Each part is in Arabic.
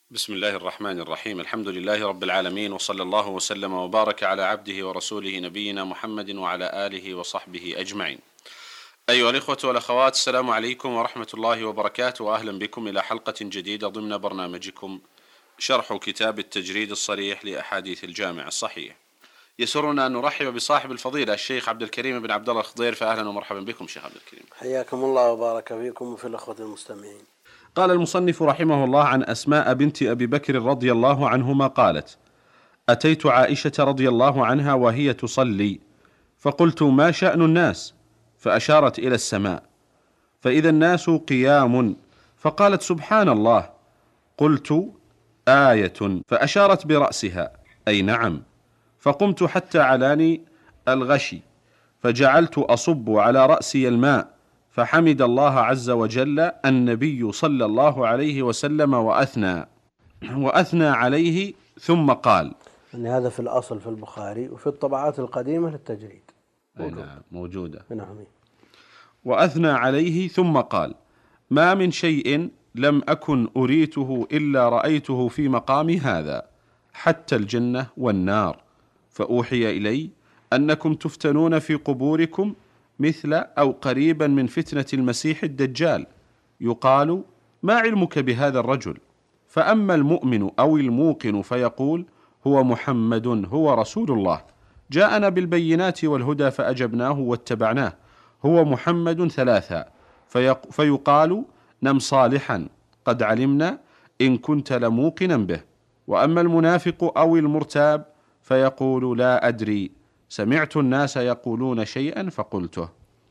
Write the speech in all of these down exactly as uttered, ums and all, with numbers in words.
بسم الله الرحمن الرحيم. الحمد لله رب العالمين، وصلى الله وسلم وبارك على عبده ورسوله نبينا محمد وعلى آله وصحبه أجمعين. أيها الإخوة والأخوات، السلام عليكم ورحمة الله وبركاته، وأهلا بكم إلى حلقة جديدة ضمن برنامجكم شرح كتاب التجريد الصريح لأحاديث الجامع الصحيح. يسرنا أن نرحب بصاحب الفضيلة الشيخ عبد الكريم بن عبد الله الخضير، فأهلا ومرحبا بكم شيخ عبد الكريم. حياكم الله وبارك فيكم وفي الأخوة المستمعين. قال المصنف رحمه الله عن أسماء بنت أبي بكر رضي الله عنهما قالت: أتيت عائشة رضي الله عنها وهي تصلي، فقلت: ما شأن الناس؟ فأشارت إلى السماء، فإذا الناس قيام، فقالت: سبحان الله. قلت: آية. فأشارت برأسها، أي نعم. فقمت حتى علاني الغشي، فجعلت أصب على رأسي الماء، فحمد الله عز وجل النبي صلى الله عليه وسلم وأثنى وأثنى عليه، ثم قال. يعني هذا في الأصل في البخاري، وفي الطبعات القديمة للتجريد موجود. نعم موجودة. نعم. وأثنى عليه ثم قال: ما من شيء لم أكن أريته إلا رأيته في مقام هذا، حتى الجنة والنار، فأوحي إلي أنكم تفتنون في قبوركم مثل أو قريبا من فتنة المسيح الدجال، يقال: ما علمك بهذا الرجل؟ فأما المؤمن أو الموقن فيقول: هو محمد، هو رسول الله، جاءنا بالبينات والهدى فأجبناه واتبعناه، هو محمد ثلاثا، فيقال: نم صالحا، قد علمنا إن كنت لموقنا به. وأما المنافق أو المرتاب فيقول: لا أدري، سمعت الناس يقولون شيئا فقلته.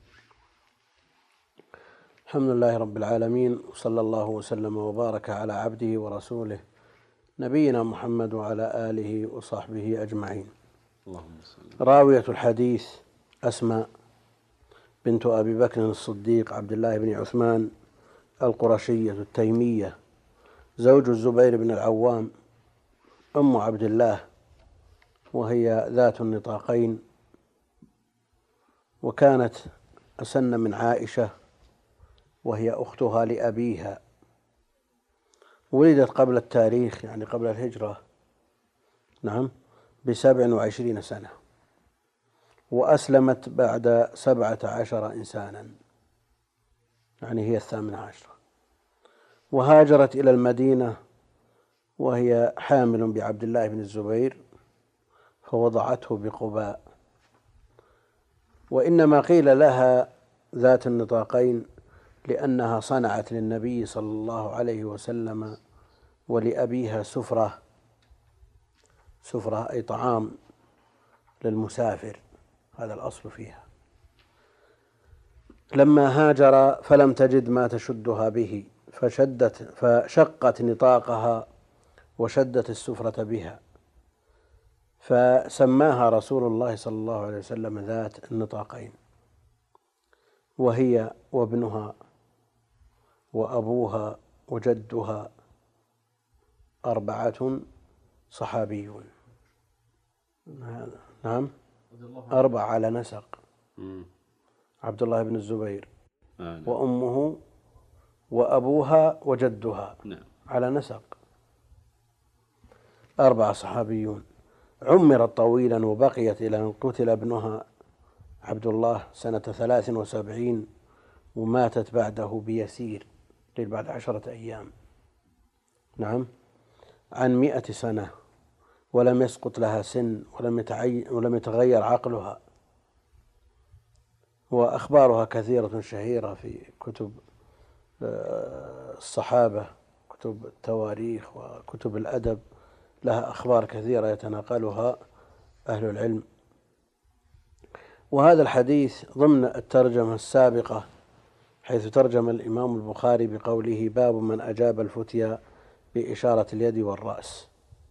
الحمد لله رب العالمين، وصلى الله وسلم وبارك على عبده ورسوله نبينا محمد وعلى آله وصحبه أجمعين. اللهم صل. راوية الحديث أسماء بنت أبي بكر الصديق عبد الله بن عثمان القرشية التيمية، زوج الزبير بن العوام، أم عبد الله، وهي ذات النطاقين، وكانت أسن من عائشة وهي أختها لأبيها. ولدت قبل التاريخ، يعني قبل الهجرة، نعم، بسبع وعشرين سنة، وأسلمت بعد سبعة عشر إنسانا، يعني هي الثامنة عشرة. وهاجرت إلى المدينة وهي حامل بعبد الله بن الزبير، فوضعته بقباء. وإنما قيل لها ذات النطاقين لأنها صنعت للنبي صلى الله عليه وسلم ولأبيها سفرة، سفرة أي طعام للمسافر، هذا الأصل فيها. لما هاجر فلم تجد ما تشدها به، فشدت فشقت نطاقها وشدت السفرة بها، فسماها رسول الله صلى الله عليه وسلم ذات النطاقين. وهي وابنها وأبوها وجدها أربعة صحابيون. نعم، أربعة على نسق: عبد الله بن الزبير وأمه وأبوها وجدها، على نسق أربعة صحابيون. عمرت طويلا وبقيت إلى أن قتل ابنها عبد الله سنة ثلاث وسبعين، وماتت بعده بيسير، بعد عشرة أيام، نعم، عن مئة سنة، ولم يسقط لها سن، ولم ولم يتغير عقلها. وأخبارها كثيرة شهيرة في كتب الصحابة، كتب التواريخ وكتب الأدب، لها أخبار كثيرة يتناقلها أهل العلم. وهذا الحديث ضمن الترجمة السابقة، حيث ترجم الإمام البخاري بقوله: باب من أجاب الفتيا بإشارة اليد والرأس.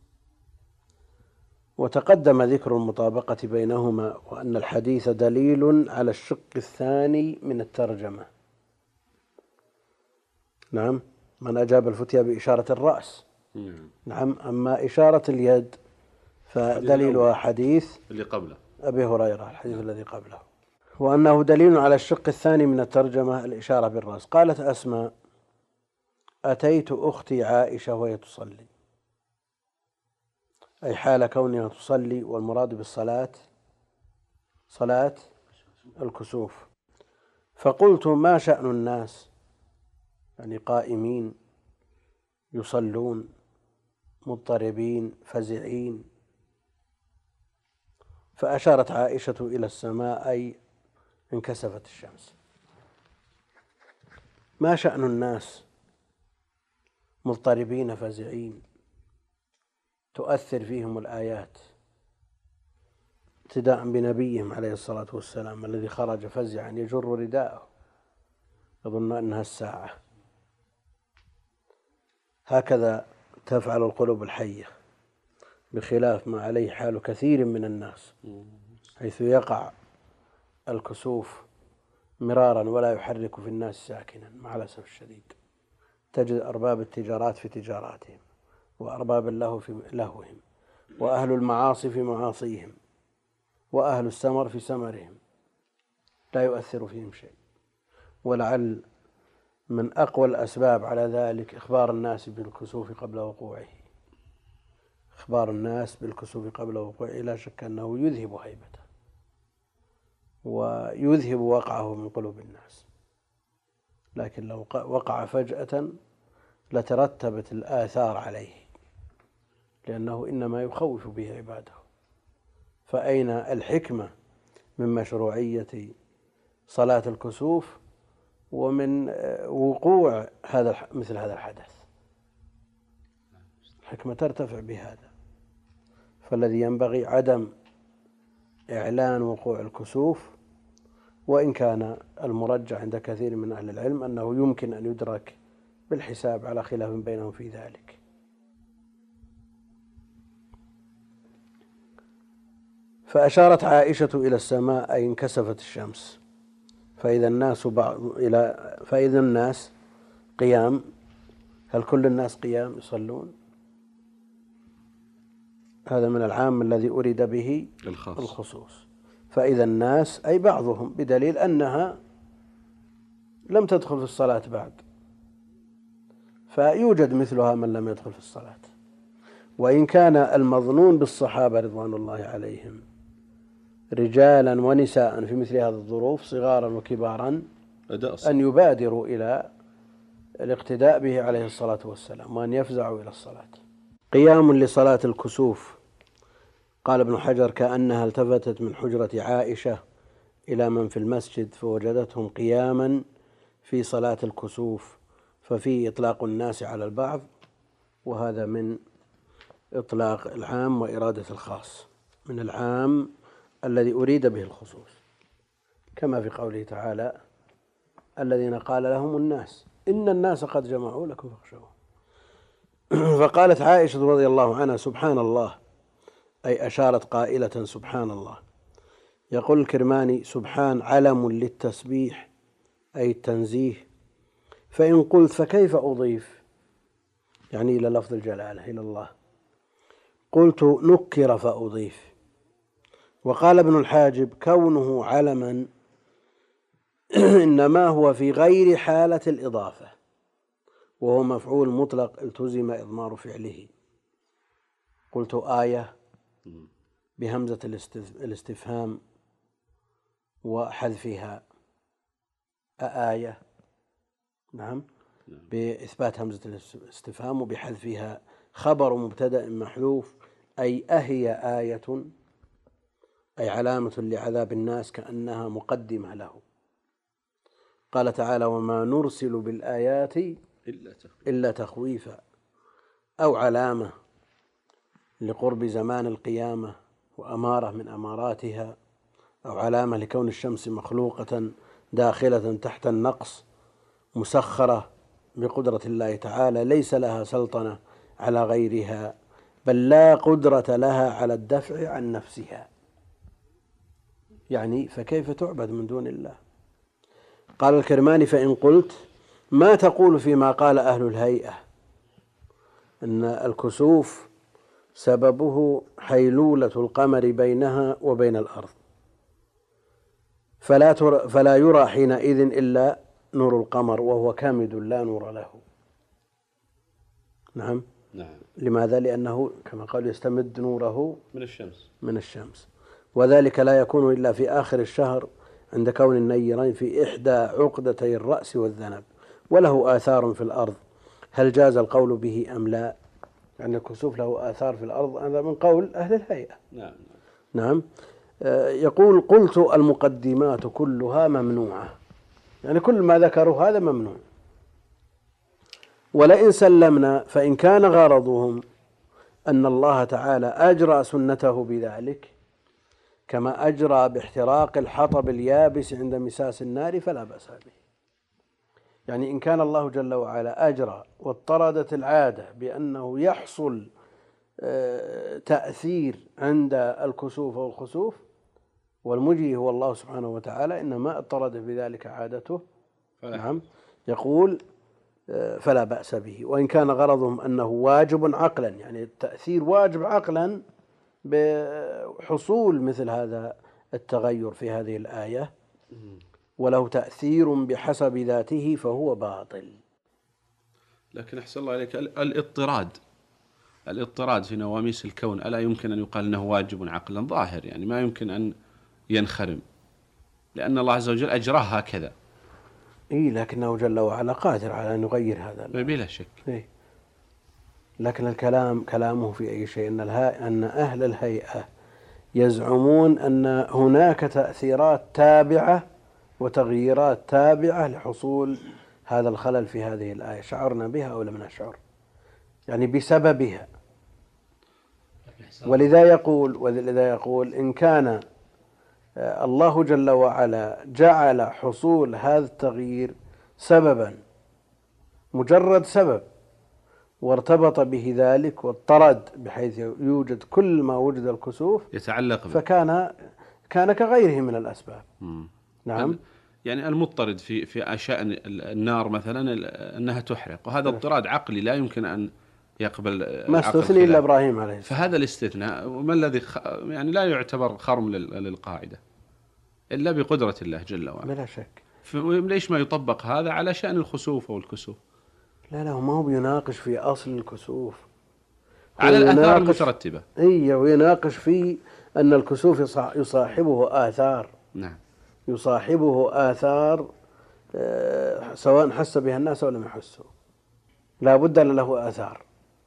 وتقدم ذكر المطابقة بينهما، وأن الحديث دليل على الشق الثاني من الترجمة. نعم، من أجاب الفتيا بإشارة الرأس. نعم، أما إشارة اليد فدليلها حديث اللي قبله أبي هريرة، الحديث نعم. الذي قبله. وأنه دليل على الشق الثاني من الترجمة، الإشارة بالرأس. قالت أسماء: أتيت أختي عائشة وهي تصلي، أي حال كونها تصلي، والمراد بالصلاة صلاة الكسوف. فقلت ما شأن الناس، يعني قائمين يصلون مضطربين فزعين. فأشارت عائشة إلى السماء أي انكسفت الشمس. ما شأن الناس مضطربين فزعين تؤثر فيهم الآيات، ابتداء بنبيهم عليه الصلاة والسلام الذي خرج فزعا يجر رداءه يظن أنها الساعة. هكذا تفعل القلوب الحية، بخلاف ما عليه حال كثير من الناس، حيث يقع الكسوف مرارا ولا يحرك في الناس ساكنا. مع الأسف الشديد تجد أرباب التجارات في تجاراتهم، وأرباب اللهو في لهوهم، وأهل المعاصي في معاصيهم، وأهل السمر في سمرهم، لا يؤثر فيهم شيء. ولعل من أقوى الأسباب على ذلك إخبار الناس بالكسوف قبل وقوعه. إخبار الناس بالكسوف قبل وقوعه لا شك أنه يذهب هيبته ويذهب وقعه من قلوب الناس، لكن لو وقع فجأة لترتبت الآثار عليه، لأنه إنما يخوف به عباده. فأين الحكمة من مشروعية صلاة الكسوف ومن وقوع هذا مثل هذا الحدث؟ الحكمة ترتفع بهذا. فالذي ينبغي عدم إعلان وقوع الكسوف، وإن كان المرجح عند كثير من أهل العلم أنه يمكن أن يدرك بالحساب على خلاف بينهم في ذلك. فأشارت عائشة إلى السماء أي انكسفت الشمس، فإذا الناس بعض إلى فإذا الناس قيام. هل كل الناس قيام يصلون؟ هذا من العام الذي أريد به الخاص. الخصوص. فإذا الناس أي بعضهم، بدليل أنها لم تدخل في الصلاة بعد، فيوجد مثلها من لم يدخل في الصلاة. وإن كان المظنون بالصحابة رضوان الله عليهم رجالا ونساء في مثل هذه الظروف صغارا وكبارا أن يبادروا إلى الاقتداء به عليه الصلاة والسلام، وأن يفزعوا إلى الصلاة. قيام لصلاة الكسوف. قال ابن حجر كأنها التفتت من حجرة عائشة إلى من في المسجد فوجدتهم قياما في صلاة الكسوف، ففيه إطلاق الناس على البعض، وهذا من إطلاق العام وإرادة الخاص، من العام الذي أريد به الخصوص، كما في قوله تعالى الذين قال لهم الناس إن الناس قد جمعوا لكم فاخشوهم. فقالت عائشة رضي الله عنها سبحان الله، أي أشارت قائلة سبحان الله. يقول الكرماني سبحان علم للتسبيح أي التنزيه، فإن قلت فكيف أضيف يعني إلى لفظ الجلالة إلى الله؟ قلت نكر فأضيف. وقال ابن الحاجب كونه علما إنما هو في غير حالة الإضافة، وهو مفعول مطلق التزم إضمار فعله. قلت آية بهمزة الاستفهام وحذفها، أآية نعم بإثبات همزة الاستفهام وبحذفها، خبر مبتدأ محذوف أي أهي آية أي علامة لعذاب الناس كأنها مقدمة له. قال تعالى وما نرسل بالآيات إلا تخويفا، أو علامة لقرب زمان القيامة وأمارة من أماراتها، أو علامة لكون الشمس مخلوقة داخلة تحت النقص مسخرة بقدرة الله تعالى، ليس لها سلطنة على غيرها، بل لا قدرة لها على الدفع عن نفسها. يعني فكيف تعبد من دون الله؟ قال الكرماني فإن قلت ما تقول فيما قال أهل الهيئة أن الكسوف سببه حيلولة القمر بينها وبين الأرض، فلا, فلا يرى حينئذ إلا نور القمر وهو كامد لا نور له. نعم نعم. لماذا؟ لأنه كما قال يستمد نوره من الشمس من الشمس، وذلك لا يكون إلا في آخر الشهر عند كون النيرين في إحدى عقدتي الرأس والذنب، وله آثار في الأرض، هل جاز القول به أم لا؟ يعني الكسوف له آثار في الأرض، هذا من قول أهل الهيئة. نعم. نعم. يقول قلت المقدمات كلها ممنوعة، يعني كل ما ذكروا هذا ممنوع. ولئن سلمنا فإن كان غرضهم أن الله تعالى أجرى سنته بذلك كما أجرى باحتراق الحطب اليابس عند مساس النار فلا بأس به. يعني إن كان الله جل وعلا أجرى واضطردت العادة بأنه يحصل تأثير عند الكسوف والخسوف، والمجري هو الله سبحانه وتعالى إنما اضطرد بذلك عادته، نعم، يقول فلا بأس به. وإن كان غرضهم أنه واجب عقلا، يعني التأثير واجب عقلا بحصول مثل هذا التغير في هذه الآية، وله تأثير بحسب ذاته فهو باطل. لكن أحسن الله عليك، الاضطراد الاضطراد في نواميس الكون ألا يمكن أن يقال أنه واجب عقلا؟ ظاهر يعني ما يمكن أن ينخرم، لأن الله عز وجل أجراه هكذا. إيه، لكنه جل وعلا قادر على أن يغير هذا بلا شك. إيه. لكن الكلام كلامه في أي شيء أن, أن أهل الهيئة يزعمون أن هناك تأثيرات تابعة وتغييرات تابعة لحصول هذا الخلل في هذه الآية، شعرنا بها أو لم نشعر، يعني بسببها. ولذا يقول ولذا يقول إن كان الله جل وعلا جعل حصول هذا التغيير سببا، مجرد سبب، وارتبط به ذلك واضطرد بحيث يوجد كل ما وجد الكسوف يتعلق به، فكان كان كغيره من الأسباب. مم. نعم. يعني المضطرد في في أشياء النار مثلا أنها تحرق، وهذا اضطراد عقلي لا يمكن أن يقبل، ما استثني إلا إبراهيم عليه السلام. فهذا الاستثناء وما الذي خ... يعني لا يعتبر خرم للقاعدة إلا بقدرة الله جل وعلا بلا شك. ليش ما يطبق هذا على شأن الخسوف أو الكسوف؟ لا لا، ما هو بيناقش في أصل الكسوف، على الآثار المترتبة. إيه، ويناقش في أن الكسوف يصاحبه آثار. نعم. يصاحبه آثار أه سواء حس بها الناس أو لم يحسوا، لا بد له آثار.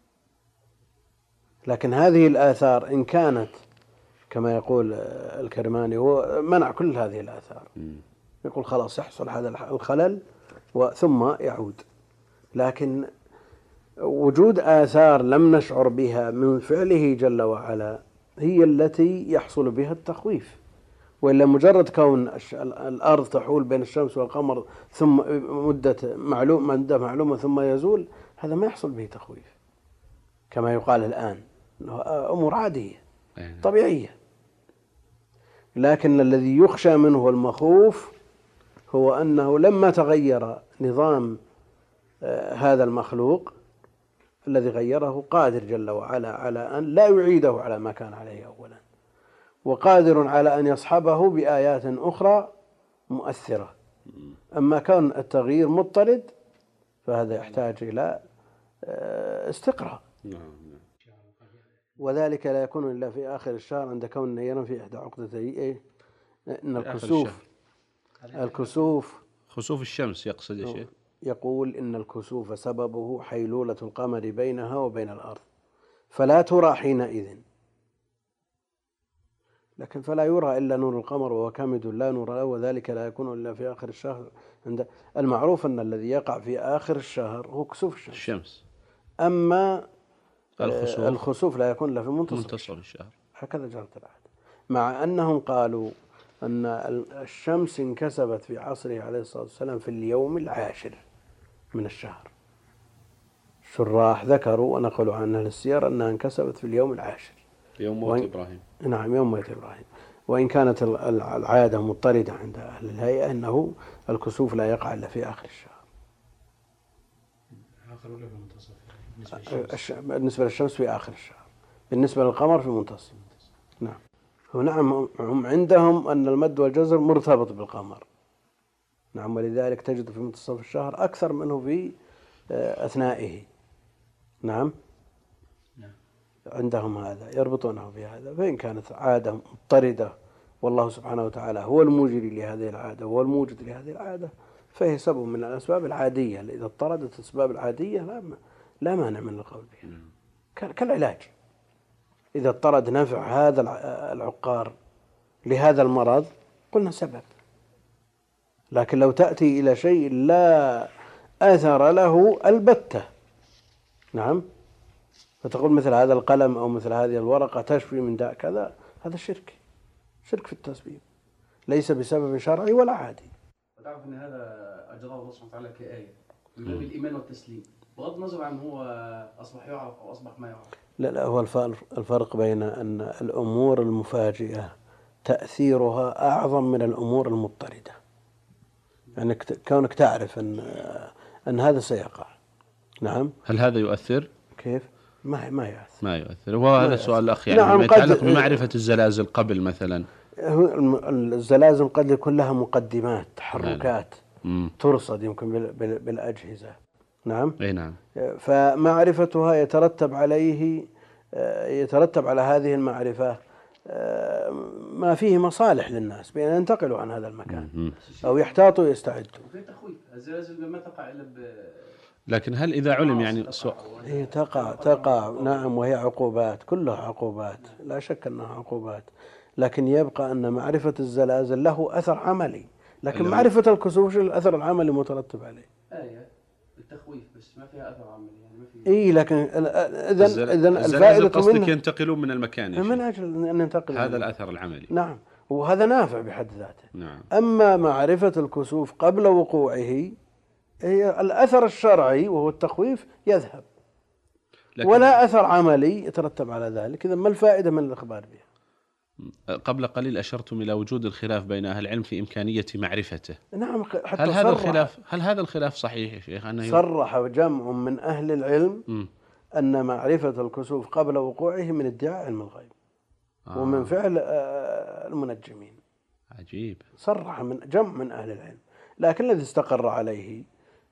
لكن هذه الآثار إن كانت كما يقول الكرماني هو منع كل هذه الآثار، يقول خلاص يحصل هذا الخلل ثم يعود. لكن وجود آثار لم نشعر بها من فعله جل وعلا هي التي يحصل بها التخويف، وإلا مجرد كون الأرض تحول بين الشمس والقمر ثم مدة معلومة مدة معلومة ثم يزول، هذا ما يحصل به تخويف كما يقال الآن، أمور عادية طبيعية. لكن الذي يخشى منه المخوف هو أنه لما تغير نظام هذا المخلوق الذي غيره قادر جل وعلا على أن لا يعيده على ما كان عليه أولا، وقادر على أن يصحبه بآيات أخرى مؤثرة. أما كون التغيير مضطرد فهذا يحتاج إلى استقراء، وذلك لا يكون إلا في آخر الشهر عند كون نيرا في إحدى عقدتي إيه؟ إن الكسوف الكسوف خسوف الشمس يقصد يا شيخ. يقول إن الكسوف سببه حيلولة القمر بينها وبين الأرض فلا ترى حينئذ، لكن فلا يرى إلا نور القمر وهو كامد لا نور له، وذلك لا يكون إلا في آخر الشهر. عند المعروف أن الذي يقع في آخر الشهر هو كسوف الشمس, الشمس. أما الخسوف. الخسوف لا يكون إلا في منتصف, منتصف الشهر، هكذا جرت العادة، مع أنهم قالوا أن الشمس انكسبت في عصره عليه الصلاة والسلام في اليوم العاشر من الشهر. الشراح ذكروا ونقلوا عن أهل السير أنها انكسبت في اليوم العاشر، يوم موت وإن... إبراهيم. نعم، يوم موت إبراهيم. وإن كانت العادة مضطردة عند أهل الهيئة أنه الكسوف لا يقع إلا في آخر الشهر. بالنسبة للشمس في آخر الشهر، بالنسبة للقمر في منتصف. نعم. ونعم، هم عندهم أن المد والجزر مرتبط بالقمر. نعم، ولذلك تجد في منتصف الشهر أكثر منه في أثنائه. نعم. عندهم هذا يربطونه بهذا. فإن كانت عادة مضطردة والله سبحانه وتعالى هو المجري لهذه العادة وهو الموجد لهذه العادة فهي سبب من الأسباب العادية. إذا اضطردت الأسباب العادية لا لا مانع من القول بها. كالعلاج إذا اضطرد نفع هذا العقار لهذا المرض قلنا سبب. لكن لو تأتي إلى شيء لا أثر له البتة، نعم، فتقول مثل هذا القلم أو مثل هذه الورقة تشفي من داء كذا، هذا شرك، شرك في التسبيب، ليس بسبب شرعي ولا عادي. وتعرف أن هذا أجراه الله سبحانه وتعالى كآية من باب الإيمان والتسليم، بغض النظر عن هو أصبح يعرف أو أصبح ما يعرف. لا لا، هو الفرق بين أن الأمور المفاجئة تأثيرها أعظم من الأمور المضطردة. يعني كونك تعرف أن أن هذا سيقع، نعم. هل هذا يؤثر؟ كيف؟ ما ما يؤثر. ما يؤثر. وهو هذا السؤال الأخ يعني نعم، ما يتعلق بمعرفة الزلازل قبل مثلا. الزلازل قد يكون لها مقدمات، تحركات يعني. ترصد يمكن بالأجهزة، نعم. أي نعم. فمعرفتها يترتب عليه يترتب على هذه المعرفة ما فيه مصالح للناس بأن ينتقلوا عن هذا المكان أو يحتاطوا ويستعدوا. في تخويف الزلازل ما تقع إلا ب. لكن هل إذا علم يعني سؤال. هي تقع تقع نعم، وهي عقوبات، كلها عقوبات، لا شك أنها عقوبات. لكن يبقى أن معرفة الزلازل له أثر عملي، لكن معرفة الكسوف الأثر العملي مترتب عليه. آية التخويف بس ما فيها أثر عملي يعني ما فيها. إيه، لكن إذن إذن الفائدة قصدك ينتقلون من المكان من أجل أن ينتقل هذا الأثر العملي. نعم، وهذا نافع بحد ذاته. نعم. أما معرفة الكسوف قبل وقوعه هي الأثر الشرعي وهو التخويف يذهب، ولا أثر عملي يترتب على ذلك. إذا ما الفائدة من الإخبار بها؟ قبل قليل أشرتم إلى وجود الخلاف بين أهل العلم في إمكانية معرفته. نعم. حتى هل هذا الخلاف هل هذا الخلاف صحيح يا شيخ؟ أنه صرح جمع من أهل العلم م. أن معرفة الكسوف قبل وقوعه من ادعاء علم الغيب آه. ومن فعل المنجمين. عجيب. صرح من جمع من أهل العلم، لكن الذي استقر عليه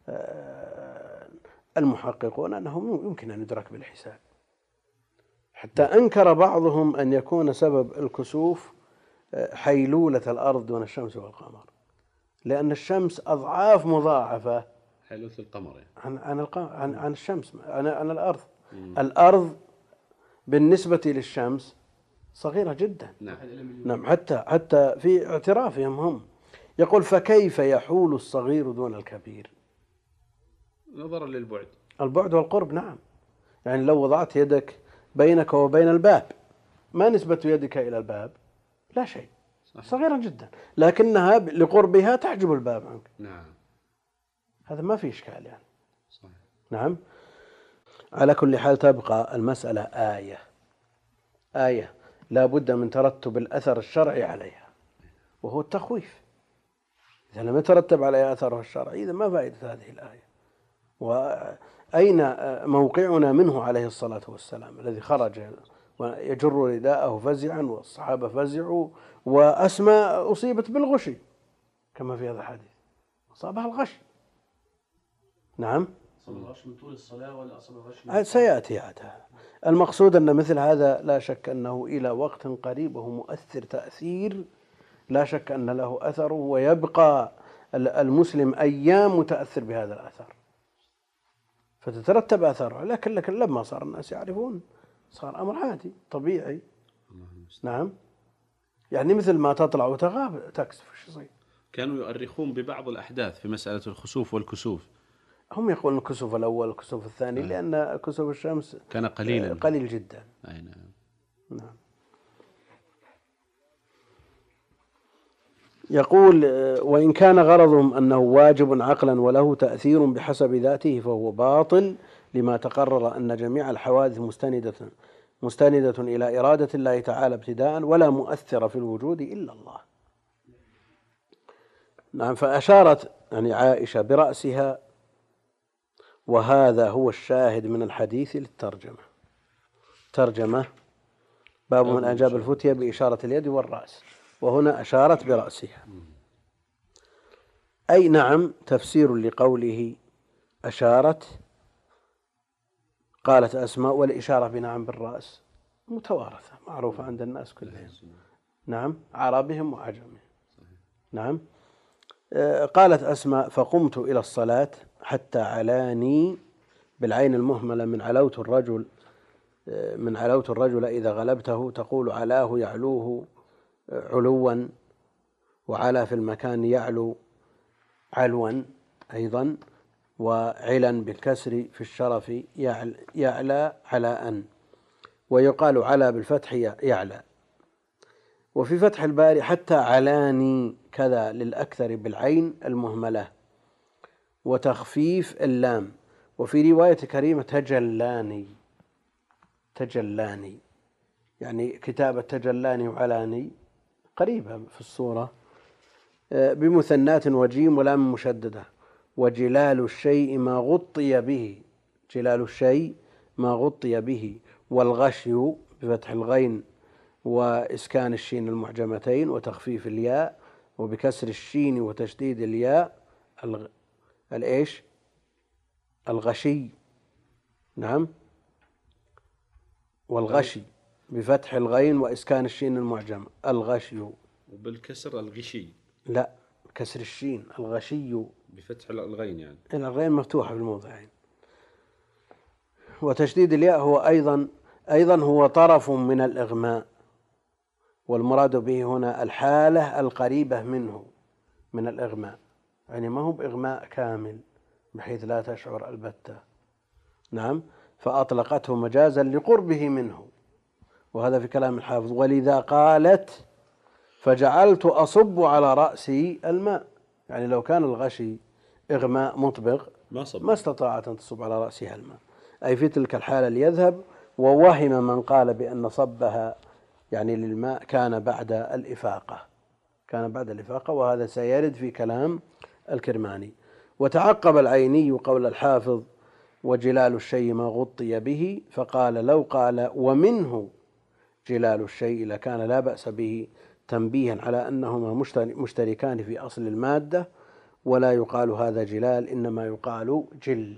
المحققون أنه يمكن أن يدرك بالحساب. حتى أنكر بعضهم أن يكون سبب الكسوف حيلولة الأرض دون الشمس والقمر، لأن الشمس أضعاف مضاعفة حيلولة القمر يعني. عن عن عن, عن الشمس عن, عن الأرض. مم. الأرض بالنسبة للشمس صغيرة جدا. نعم. نعم. حتى حتى في اعترافهم هم يقول فكيف يحول الصغير دون الكبير؟ نظرا للبعد. البعد والقرب. نعم. يعني لو وضعت يدك بينك وبين الباب، ما نسبة يدك إلى الباب؟ لا شيء. صحيح. صغيرة جدا، لكنها لقربها تحجب الباب عنك. نعم. هذا ما في إشكال يعني. صحيح. نعم. على كل حال تبقى المسألة آية آية لا بد من ترتب الأثر الشرعي عليها، وهو التخويف. إذا لم يترتب عليها أثرها الشرعي إذا ما فائدة هذه الآية؟ وأين موقعنا منه عليه الصلاة والسلام الذي خرج ويجر رداءه فزعا والصحابة فزعوا وأسماء أصيبت بالغش كما في هذا الحديث، أصابها الغش. نعم. أصاب الغش من طول الصلاة ولا أصاب الغش من سيأتي هذا. المقصود أن مثل هذا لا شك أنه إلى وقت قريب وهو مؤثر تأثير لا شك أن له أثره، ويبقى المسلم أيام متأثر بهذا الأثر فتترتب أثره. لكن لكن لما صار الناس يعرفون صار أمر عادي طبيعي. نعم. يعني مثل ما تطلع وتغاب تكسف ايش يصير. كانوا يؤرخون ببعض الأحداث في مسألة الخسوف والكسوف. هم يقولون الكسوف الأول والكسوف الثاني. آه. لأن كسوف الشمس كان قليلا قليل جدا. أي نعم. نعم. يقول وإن كان غرضهم أنه واجب عقلا وله تأثير بحسب ذاته فهو باطل، لما تقرر أن جميع الحوادث مستندة مستندة إلى إرادة الله تعالى ابتداء، ولا مؤثر في الوجود إلا الله. نعم. فأشارت يعني عائشة برأسها، وهذا هو الشاهد من الحديث للترجمة. ترجمة باب من أجاب الفتية بإشارة اليد والرأس، وهنا أشارت برأسها. أي نعم تفسير لقوله أشارت قالت أسماء: والإشارة بنعم بالرأس متوارثة معروفة عند الناس كلهم. نعم، عربهم وعجمهم. نعم. قالت أسماء: فقمت إلى الصلاة حتى علاني، بالعين المهملة، من علوت الرجل من علوت الرجل إذا غلبته، تقول علاه يعلوه علوا، وعلى في المكان يعلو علوا أيضا، وعلا بالكسر في الشرف يعلى علاء، ويقال على بالفتح يعلى. وفي فتح الباري: حتى علاني كذا للأكثر بالعين المهملة وتخفيف اللام. وفي رواية كريمة: تجلاني تجلاني، يعني كتابة تجلاني وعلاني قريبة في الصورة، بمثنات وجيم ولام مشددة. وجلال الشيء ما غطي به، جلال الشيء ما غطي به. والغشي بفتح الغين وإسكان الشين المعجمتين وتخفيف الياء، وبكسر الشين وتشديد الياء الغ... الإيش الغشي. نعم. والغشي بفتح الغين وإسكان الشين المعجمة الغشي، وبالكسر الغشي. لا، كسر الشين الغشي بفتح الغين، يعني الغين مفتوحة في الموضعين. وتشديد الياء هو أيضا أيضا هو طرف من الإغماء، والمراد به هنا الحالة القريبة منه من الإغماء، يعني ما هو بإغماء كامل بحيث لا تشعر البتة. نعم. فأطلقته مجازا لقربه منه، وهذا في كلام الحافظ: ولذا قالت فجعلت أصب على رأسي الماء. يعني لو كان الغشي إغماء مطبق ما, ما استطاعت أن تصب على رأسها الماء، أي في تلك الحالة ليذهب. ووهم من قال بأن صبها يعني للماء كان بعد الإفاقة كان بعد الإفاقة وهذا سيرد في كلام الكرماني. وتعقب العيني قول الحافظ: وجلال الشيء ما غطي به، فقال: لو قال ومنه جلال الشيء لكان لا بأس به، تنبيها على أنهما مشتركان في أصل المادة، ولا يقال هذا جلال، إنما يقال جل.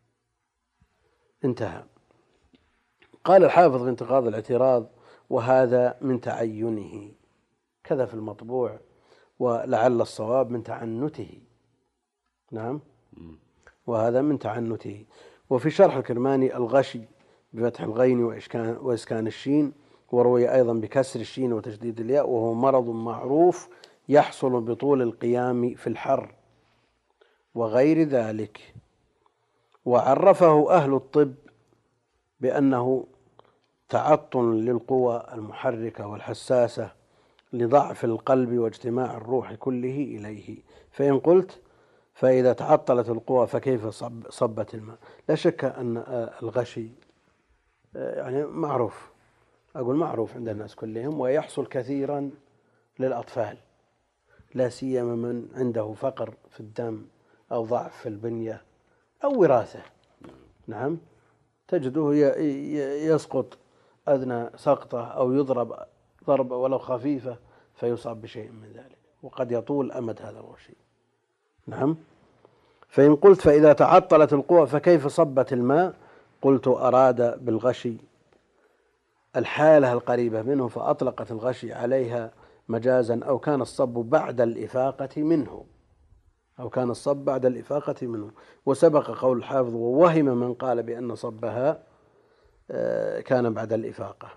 انتهى. قال الحافظ في انتقاض الاعتراض: وهذا من تعينه، كذا في المطبوع، ولعل الصواب من تعنته. نعم، وهذا من تعنته. وفي شرح الكرماني: الغشي بفتح الغين وإسكان الشين، وروي أيضا بكسر الشين وتشديد الياء، وهو مرض معروف يحصل بطول القيام في الحر وغير ذلك. وعرفه أهل الطب بأنه تعطل للقوى المحركة والحساسة لضعف القلب واجتماع الروح كله إليه. فإن قلت: فإذا تعطلت القوى فكيف صب صبت الماء؟ لا شك أن الغشي يعني معروف، أقول معروف عند الناس كلهم، ويحصل كثيرا للأطفال، لا سيما من عنده فقر في الدم أو ضعف في البنية أو وراثة. نعم، تجده يسقط أدنى سقطة أو يضرب ضربة ولو خفيفة فيصاب بشيء من ذلك، وقد يطول أمد هذا الغشي. نعم. فإن قلت: فإذا تعطلت القوى فكيف صبت الماء؟ قلت: أراد بالغشي الحالة القريبة منه، فأطلقت الغشي عليها مجازا، أو كان الصب بعد الإفاقة منه أو كان الصب بعد الإفاقة منه. وسبق قول الحافظ: ووهم من قال بأن صبها كان بعد الإفاقة.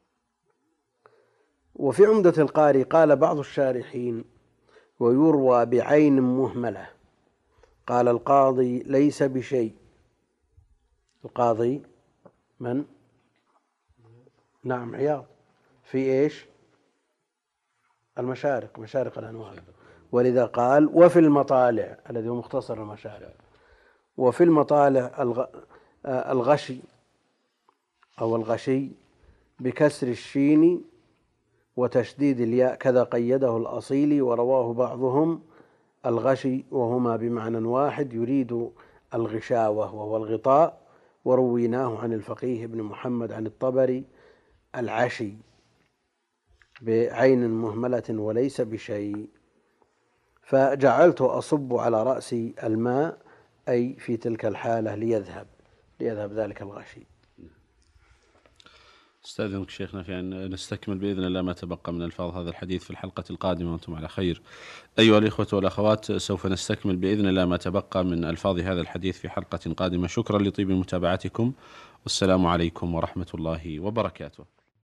وفي عمدة القاري قال بعض الشارحين: ويروى بعين مهملة. قال القاضي: ليس بشيء. القاضي من؟ نعم، عياض، في إيش؟ المشارق، مشارق الأنوار. ولذا قال: وفي المطالع، الذي هو مختصر المشارق. وفي المطالع الغشي أو الغشي بكسر الشين وتشديد الياء، كذا قيده الأصيلي. ورواه بعضهم الغشي وهما بمعنى واحد، يريد الغشاوة وهو الغطاء. ورويناه عن الفقيه بن محمد عن الطبري العشي بعين مهملة وليس بشيء. فجعلت أصب على رأسي الماء، أي في تلك الحالة ليذهب ليذهب ذلك الغشي. استاذنك شيخنا في أن نستكمل بإذن الله ما تبقى من ألفاظ هذا الحديث في الحلقة القادمة وأنتم على خير. أيها الإخوة والأخوات، سوف نستكمل بإذن الله ما تبقى من ألفاظ هذا الحديث في حلقة قادمة. شكرا لطيب متابعتكم، والسلام عليكم ورحمة الله وبركاته.